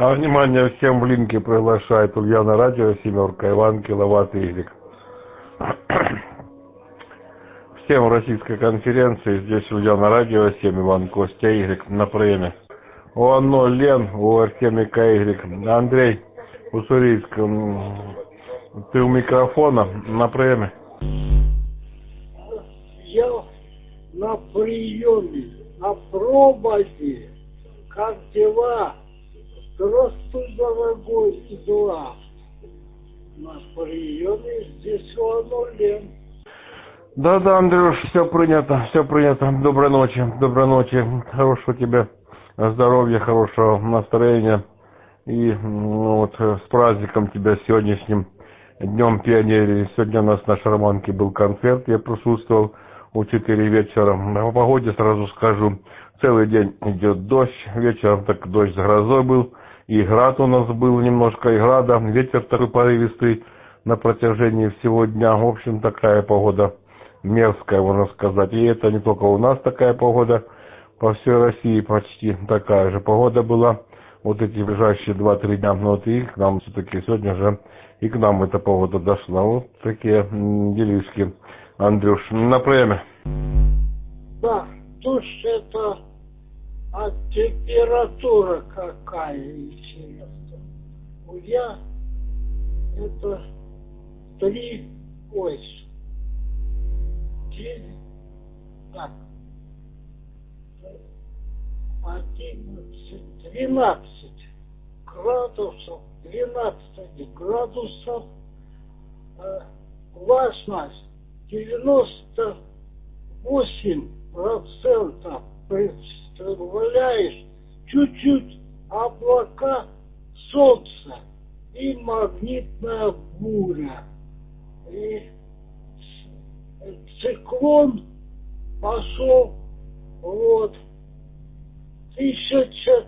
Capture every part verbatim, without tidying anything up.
А внимание всем в линке приглашает Ульяна Радио, семерка, Иван, Киловатт, Игрек. Всем российской конференции, здесь Ульяна Радио, семь, Иван, Костя, Игрек на приеме. У Анно, Лен, у Артемика, Игрек. Андрей, Уссурийск, ты у микрофона на приеме? Я на приеме, на проводе. Как дела? Здравствуй, дорогой Эдуард. На приеме здесь у Анно, Лен. Да-да, Андрюш, все принято, все принято. Доброй ночи, доброй ночи. Хорошего тебе здоровья, хорошего настроения. И ну, вот с праздником тебя сегодняшним Днем Пионерии. Сегодня у нас на Шарманке был концерт, я присутствовал у четыре вечера. По погоде сразу скажу, целый день идет дождь, вечером так дождь с грозой был. И град у нас был немножко, и града, ветер такой порывистый на протяжении всего дня. В общем, такая погода мерзкая, можно сказать. И это не только у нас такая погода, по всей России почти такая же погода была. Вот эти ближайшие два-три дня, но вот и к нам все-таки сегодня же и к нам эта погода дошла. Вот такие делишки, Андрюш, на время. Да, дождь это, а температура какая, интересно. У меня это три, ой, девять, так, одиннадцать, двенадцать градусов, двенадцать градусов, э, влажность девяносто восемь процентов, представляешь, чуть-чуть облака, солнце и магнитная буря. И циклон пошел, вот, тысяча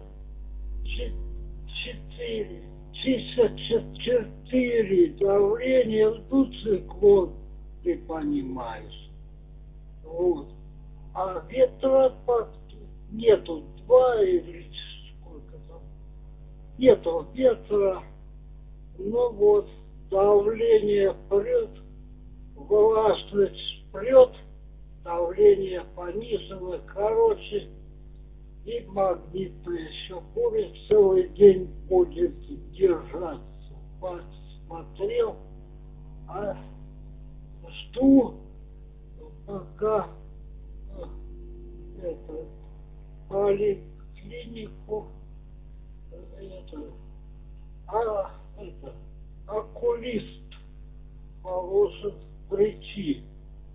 четыре, тысяча четыре давление, ну циклон, ты понимаешь. Вот. А ветра нету, два или сколько там, нету ветра, ну вот, давление прет, влажность прет, давление понижено, короче, и магнитная еще буря целый день будет держаться. Посмотрел, а жду, пока это, поликлинику, это, а, это, окулист положит прийти.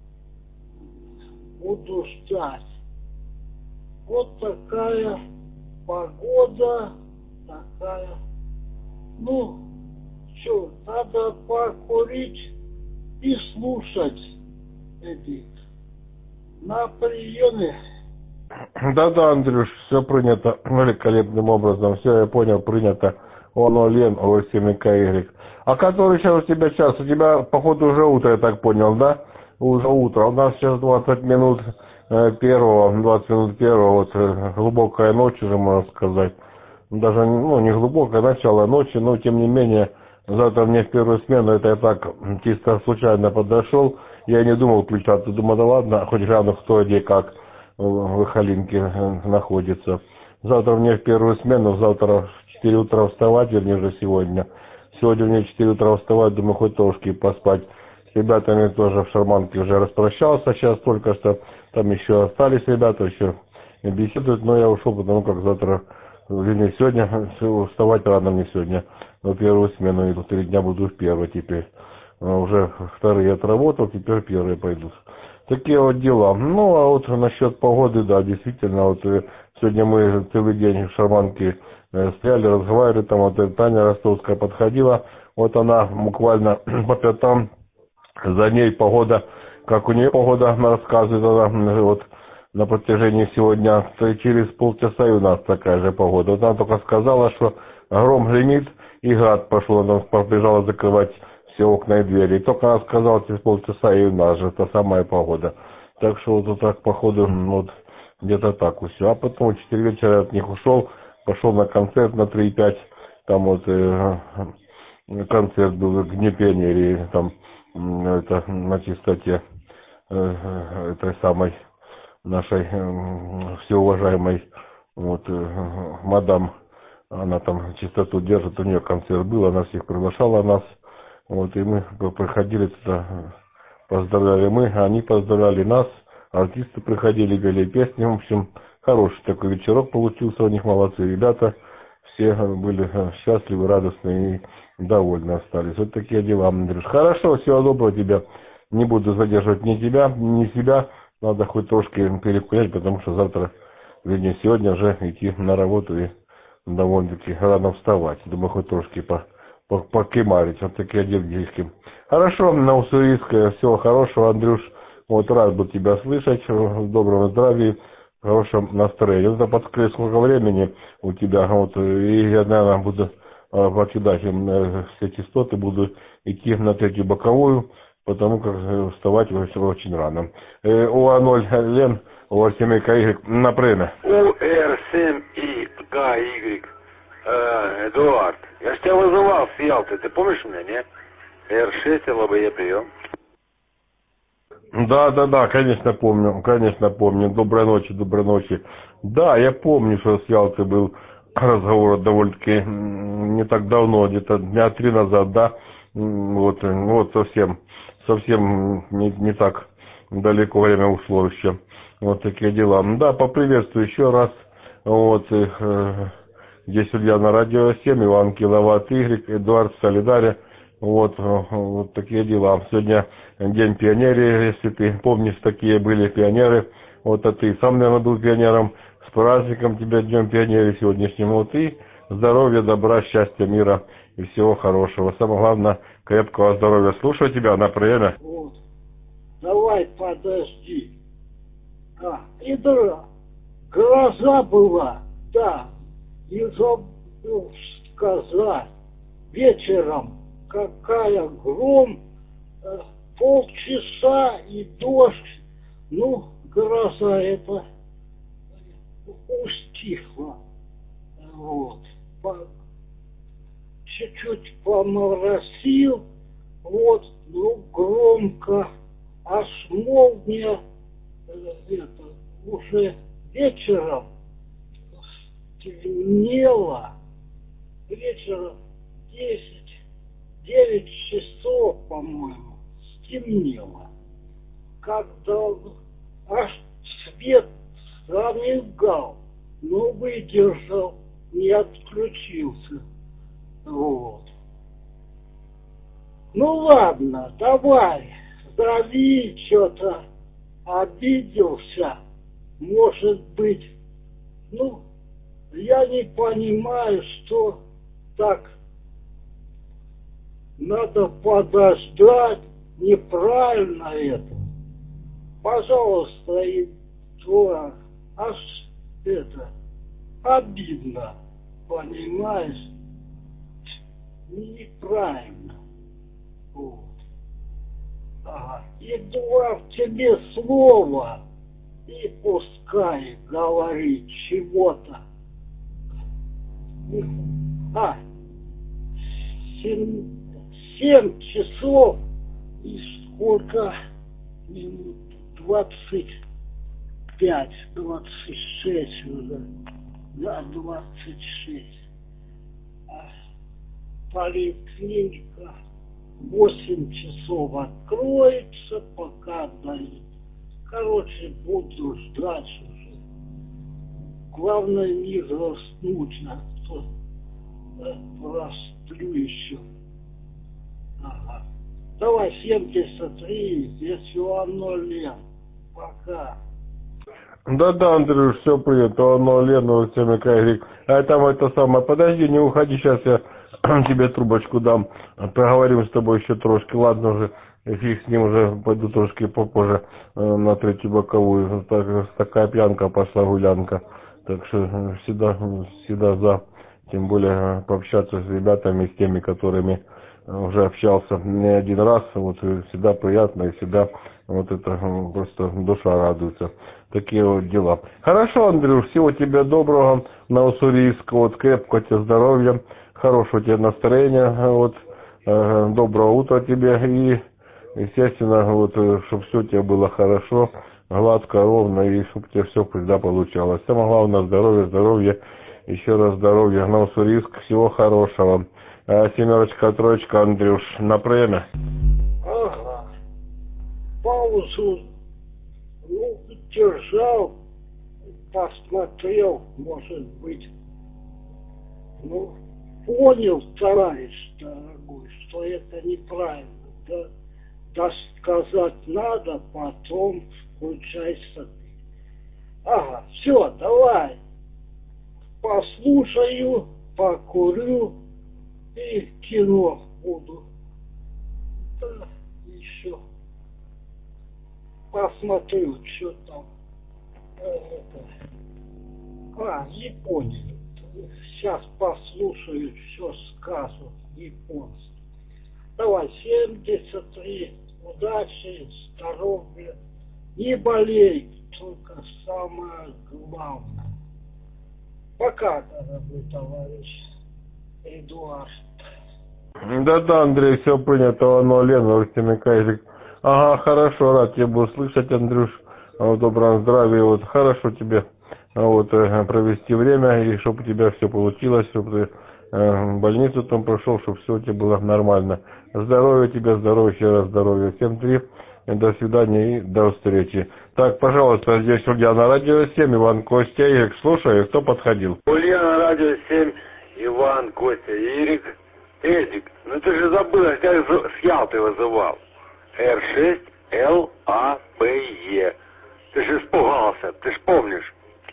Буду ждать. Вот такая погода, такая. Ну, что, надо покурить и слушать эти на приеме. Да-да, Андрюш, все принято великолепным образом. Все, я понял, принято. Он, Лен, о, семь, Игрек. А который сейчас у тебя час? У тебя, походу, уже утро, я так понял, да? Уже утро. У нас сейчас двадцать минут первого, двадцать минут первого, вот глубокая ночь уже, можно сказать. Даже, ну, не глубокое начало ночи, но, тем не менее, завтра мне в первую смену, это я так чисто случайно подошел. Я не думал включаться, думал, да ладно, хоть гляну, кто где как в Ихалинке находится. Завтра мне в первую смену, завтра в четыре утра вставать, вернее, уже сегодня. Сегодня мне в четыре утра вставать, думаю, хоть трошки поспать. С ребятами тоже в Шарманке уже распрощался сейчас только что. Там еще остались ребята, еще беседуют, но я ушел, потому как завтра, вернее, сегодня, вставать рано мне сегодня. На первую смену иду, три дня буду в первой теперь. Уже вторые отработал, теперь первые пойдут. Такие вот дела. Ну, а вот насчет погоды, да, действительно, вот сегодня мы целый день в Шарманке стояли, разговаривали, там вот Таня Ростовская подходила, вот она буквально по пятам, за ней погода, как у нее погода, она рассказывает, она вот на протяжении сегодня, через полчаса и у нас такая же погода. Вот она только сказала, что гром гремит и град пошел, она побежала закрывать все окна и двери. И только она сказала, через полчаса и у нас же та самая погода. Так что вот так, походу, вот где-то так все. А потом в четыре вечера от них ушел, пошел на концерт на три пять там вот э, концерт был в Днепре, там это на чистоте э, этой самой нашей э, всеуважаемой вот э, мадам, она там чистоту держит, у нее концерт был, она всех приглашала нас, вот, и мы приходили туда, поздравляли мы, они поздравляли нас, артисты приходили, пели песни, в общем, хороший такой вечерок получился у них, молодцы ребята, все были счастливы, радостны и довольны остались. Вот такие дела, Андрюш. Хорошо, всего доброго тебе. Не буду задерживать ни тебя, ни себя. Надо хоть трошки перекурять, потому что завтра, вернее, сегодня же идти на работу и довольно-таки рано вставать. Думаю, хоть трошки по, по, покемарить. Вот такие девки. Хорошо, на Уссурийское. Всего хорошего, Андрюш. Вот рад был тебя слышать. Доброго здравия. Хорошем настроении. Нужно подсказать, сколько времени у тебя. Вот, и я, наверное, буду покидать все частоты, буду идти на третью боковую, потому как вставать очень рано. У А ноль Лен, у Ар семь Y на время. У Р семь И К Y, э, Эдуард, я ж тебя вызывал с Ялты, ты помнишь меня, не? Р шесть, Л Б Е, прием. Да, да, да, конечно помню, конечно помню. Доброй ночи, доброй ночи. Да, я помню, что с Ялтой был разговор довольно-таки не так давно, где-то дня три назад, да. Вот, вот совсем, совсем не, не так далеко время ушло еще. Вот такие дела. Да, поприветствую еще раз. Вот, э, здесь Илья на радио семь, Иван Киловатт Y, Эдуард в Солидаре. Вот, вот такие дела. Сегодня день пионерии, если ты помнишь, такие были пионеры. Вот, а ты сам, наверное, был пионером. С праздником тебя, Днем пионерии сегодняшним. Вот, и здоровья, добра, счастья, мира и всего хорошего. Самое главное, крепкого здоровья. Слушаю тебя на время. Вот. Давай, подожди. А, и да, гроза была, да, и забыл сказать. Вечером какая гром, э, полчаса и дождь, ну, гроза это устихла, вот, по, чуть-чуть поморосил, вот, ну, громко, а с молния, э, это, уже вечером темнело, вечером десять, девять часов, по-моему, стемнело. Когда аж свет замигал, но выдержал, не отключился. Вот. Ну ладно, давай, зови, что-то обиделся, может быть. Ну, я не понимаю, что так надо подождать, неправильно это. Пожалуйста, и то, аж это, обидно, понимаешь, неправильно. Вот. Ага. Эдуард, тебе слово, и пускай говорит чего-то. А, семь, семь часов и сколько минут? Двадцать пять, двадцать шесть уже. Да, двадцать шесть. А, поликлиника восемь часов откроется, пока дают. Короче, буду ждать уже. Главное не заснуть, а то э, простлю еще. Ага. Давай семьдесят три, здесь ноль лет. Пока. Да-да, Андрюш, все принято. Оно Лена, семь Y. А там это самое. Подожди, не уходи, сейчас я тебе трубочку дам. Поговорим с тобой еще трошки. Ладно уже, фиг с ним уже, пойду трошки попозже э, на третью боковую. Так, такая пьянка пошла, гулянка. Так что всегда, всегда за. Тем более пообщаться с ребятами, с теми, которыми уже общался не один раз. Вот всегда приятно и всегда Вот это м, просто душа радуется. Такие вот дела. Хорошо, Андрюш, всего тебе доброго на Уссурийск. Вот крепкого тебе здоровья, хорошего тебе настроения. Вот, э, доброго утра тебе и, естественно, вот, чтобы все у тебя было хорошо, гладко, ровно и чтобы тебе все всегда получалось. Самое главное здоровье, здоровье, еще раз здоровья на Уссурийск. Всего хорошего. Э, семерочка, троечка, Андрюш, на время. Ага. Паузу, ну, держал, посмотрел, может быть. Ну, понял, товарищ дорогой, что это неправильно. Да, да сказать надо, потом включайся ты. Ага, все, давай. Послушаю, покурю и кино буду. Да, еще посмотрю, что там. Э, это. А, Япония. Сейчас послушаю, что скажут японцы. Давай, семьдесят три. Удачи, здоровья. Не болей, только самое главное. Пока, дорогой товарищ Эдуард. Да-да, Андрей, все принято. Оно, Лена, Устемикайзик. Ага, хорошо, рад тебя буду слышать, Андрюш. В добром здравии, вот, хорошо тебе вот, провести время, и чтобы у тебя все получилось, чтобы ты э, в больницу там прошел, чтобы все у тебя было нормально. Здоровья тебе, здоровья, еще раз здоровья. Всем три, до свидания и до встречи. Так, пожалуйста, здесь Ульяна на радио семь, Иван, Костя, Ирик, слушаю, кто подходил? Ульяна, радио семь, Иван, Костя, Ирик. Эдик, ну ты же забыл, я тебя с Ялты вызывал. эр шесть эл а пэ е. Ты же испугался, ты ж помнишь.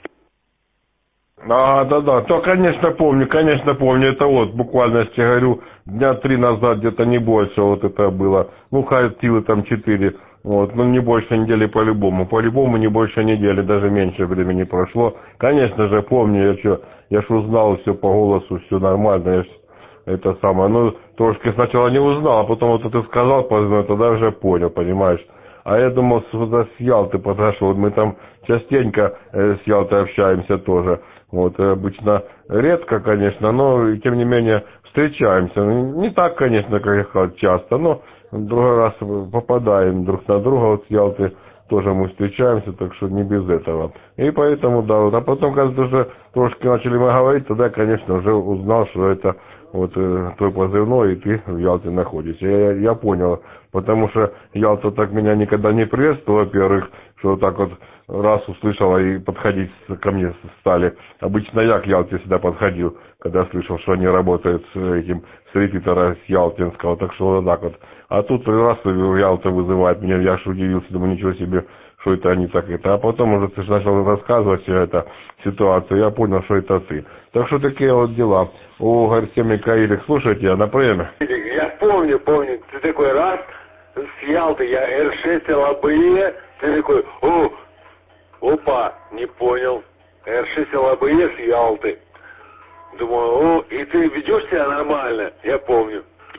А, да-да, то, конечно, помню, конечно, помню. Это вот, буквально, я тебе говорю, дня три назад, где-то не больше вот это было. Ну, хватило там четыре, вот, ну, не больше недели по-любому. По-любому не больше недели, даже меньше времени прошло. Конечно же, помню, я что, я ж узнал все по голосу, все нормально, я ж, это самое, ну, трошки сначала не узнал, а потом вот ты сказал, поздно, тогда уже понял, понимаешь. А я думал, с, с Ялты подошел, мы там частенько э, с Ялтой общаемся тоже. Вот, обычно редко, конечно, но тем не менее встречаемся. Не так, конечно, как я сказал, часто, но в другой раз попадаем друг на друга, вот с Ялты тоже мы встречаемся, так что не без этого. И поэтому, да, вот, а потом, когда уже трошки начали мы говорить, тогда, конечно, уже узнал, что это вот э, твой позывной, и ты в Ялте находишься. Я, я понял, потому что Ялта так меня никогда не приветствовала, во-первых, что вот так вот раз услышала и подходить ко мне стали. Обычно я к Ялте всегда подходил, когда слышал, что они работают с этим, с репетитора с Ялтинского, так что вот так вот. А тут раз Ялта вызывает меня, я аж удивился, думаю, ничего себе, что это они так это. А потом уже ты начал рассказывать всю эту ситуацию, я понял, что это ты. Так что такие вот дела. О, Гарсемика Ирик, слушайте, а на время? Я помню, помню, ты такой раз с Ялты, я эр шесть эл а бэ е, ты такой, о, опа, не понял, эр шесть эл а бэ е с Ялты. Думаю, о, и ты ведешь себя нормально, я помню.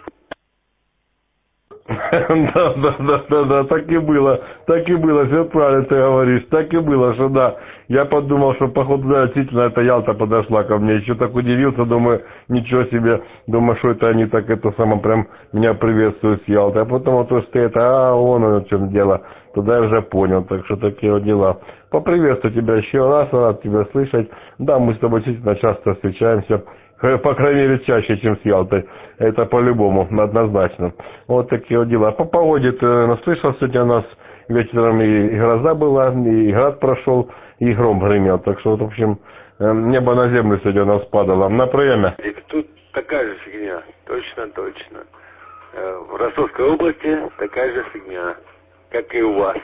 Да, да, да, да, да, так и было, так и было, все правильно ты говоришь, так и было, что да. Я подумал, что походу да, действительно эта Ялта подошла ко мне, еще так удивился, думаю, ничего себе, думаю, что это они так это само прям меня приветствуют с Ялтой, а потом вот что это, а, вон оно в чем дело, тогда я уже понял, так что такие вот дела. Поприветствую тебя еще раз, рад тебя слышать, да, мы с тобой действительно часто встречаемся. По крайней мере, чаще, чем с Ялтой. Это по-любому, однозначно. Вот такие вот дела. По погоде ты наслышал, сегодня у нас вечером и гроза была, и град прошел, и гром гремел. Так что, вот, в общем, небо на землю сегодня у нас падало. На время. Тут такая же фигня. Точно, точно. В Ростовской области такая же фигня, как и у вас.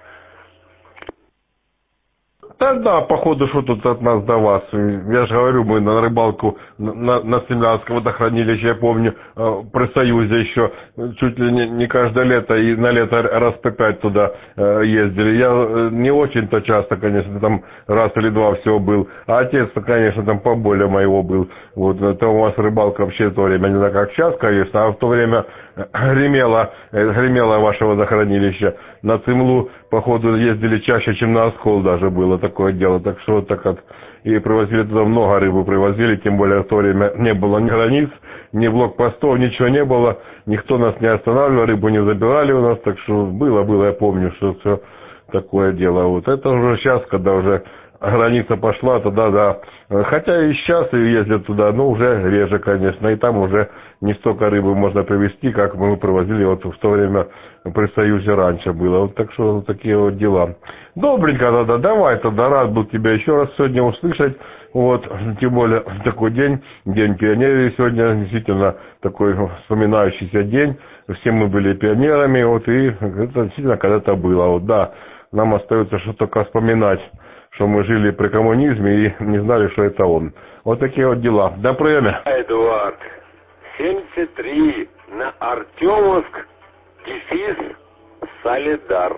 Да, да, походу, что тут от нас до вас. Я же говорю, мы на рыбалку на, на Семлянском водохранилище, я помню, при Союзе еще чуть ли не, не каждое лето, и на лето раз по пять туда ездили. Я не очень-то часто, конечно, там раз или два всего был. А отец-то, конечно, там поболее моего был. Вот, это у вас рыбалка вообще в то время, не знаю, как сейчас, конечно, а в то время гремело, гремело ваше водохранилище. На Цимлу, походу, ездили чаще, чем на Оскол даже было такое дело. Так что вот так вот. И привозили туда много рыбы, привозили, тем более в то время не было ни границ, ни блокпостов, ничего не было. Никто нас не останавливал, рыбу не забирали у нас. Так что было, было, я помню, что все такое дело. Вот это уже сейчас, когда уже граница пошла, тогда да. Хотя и сейчас и ездят туда, но уже реже, конечно. И там уже не столько рыбы можно привезти, как мы привозили вот в то время при Союзе раньше было. Вот так что вот такие вот дела. Добренько тогда, давай тогда, рад был тебя еще раз сегодня услышать. Вот, тем более такой день, День пионерии сегодня, действительно такой вспоминающийся день. Все мы были пионерами, вот, и это действительно когда-то было. Вот, да, нам остается что только вспоминать, что мы жили при коммунизме и не знали, что это он. Вот такие вот дела. До время. Эдуард, семьдесят три на Артемовск, дефис, Солидар.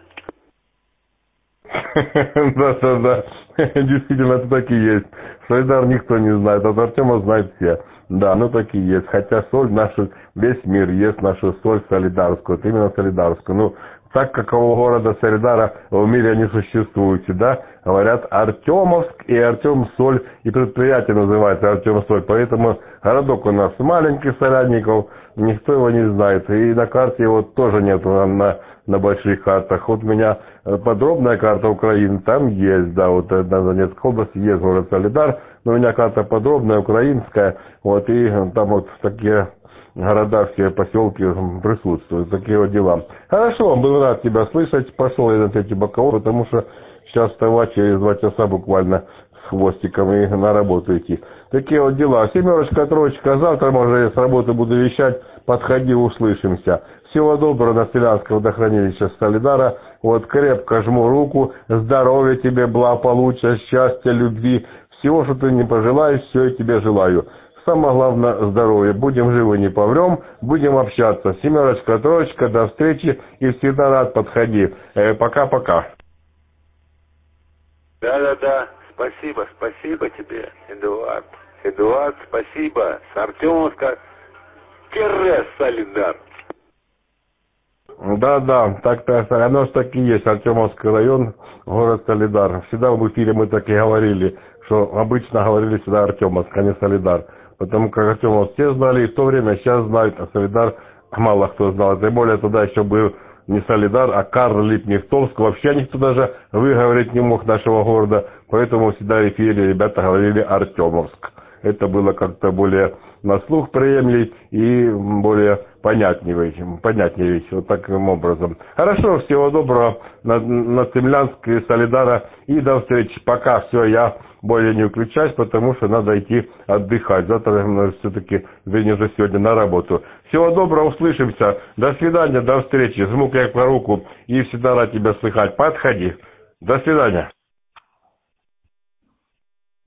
Да-да-да, действительно, это так и есть. Солидар никто не знает, а Артема знают все. Да, ну так и есть. Хотя соль наша, весь мир ест нашу соль солидарскую, вот именно солидарскую. Ну, так какого города Солидара в мире не существует, да? Говорят Артемовск и Артем-Соль, и предприятие называется Артем-Соль. Поэтому городок у нас маленький, Солядников, никто его не знает. И на карте его тоже нет на, на, на больших картах. Вот у меня подробная карта Украины, там есть, да, вот на Донецкой области есть город Солидар, но у меня карта подробная, украинская, вот, и там вот такие города, все поселки присутствуют, такие вот дела. Хорошо, был рад тебя слышать, пошел я на третий боковой, потому что сейчас вставать через два часа буквально с хвостиком и на работу идти. Такие вот дела. Семерочка, троечка, завтра, может, я с работы буду вещать, подходи, услышимся. Всего доброго, на Селянского водохранилища Солидара. Вот крепко жму руку, здоровья тебе, благополучия, счастья, любви. Всего, что ты не пожелаешь, все я тебе желаю. Самое главное, здоровье. Будем живы, не помрем, будем общаться. Семерочка, троечка, до встречи и всегда рад, подходи. Э, пока-пока. Да-да-да, спасибо, спасибо тебе, Эдуард. Эдуард, спасибо. С Артемовска, Солидар. Да-да, так-то оно же так и есть. Артемовский район, город Солидар. Всегда в эфире мы так и говорили, что обычно говорили всегда Артемовск, а не Солидар. Потому как Артемовск все знали, и в то время сейчас знают, а Солидар мало кто знал. Тем более тогда еще был не Солидар, а Карл Липнихтовск. Вообще никто даже выговорить не мог нашего города. Поэтому всегда в эфире ребята говорили Артемовск. Это было как-то более на слух приемлей и более понятнее, понятнее вот таким образом. Хорошо, всего доброго на, на Цимлянск и Солидара и до встречи. Пока все, я более не включаюсь, потому что надо идти отдыхать. Завтра все-таки, вернее, же сегодня на работу. Всего доброго, услышимся. До свидания, до встречи. Жму как по руку и всегда рад тебя слыхать. Подходи. До свидания.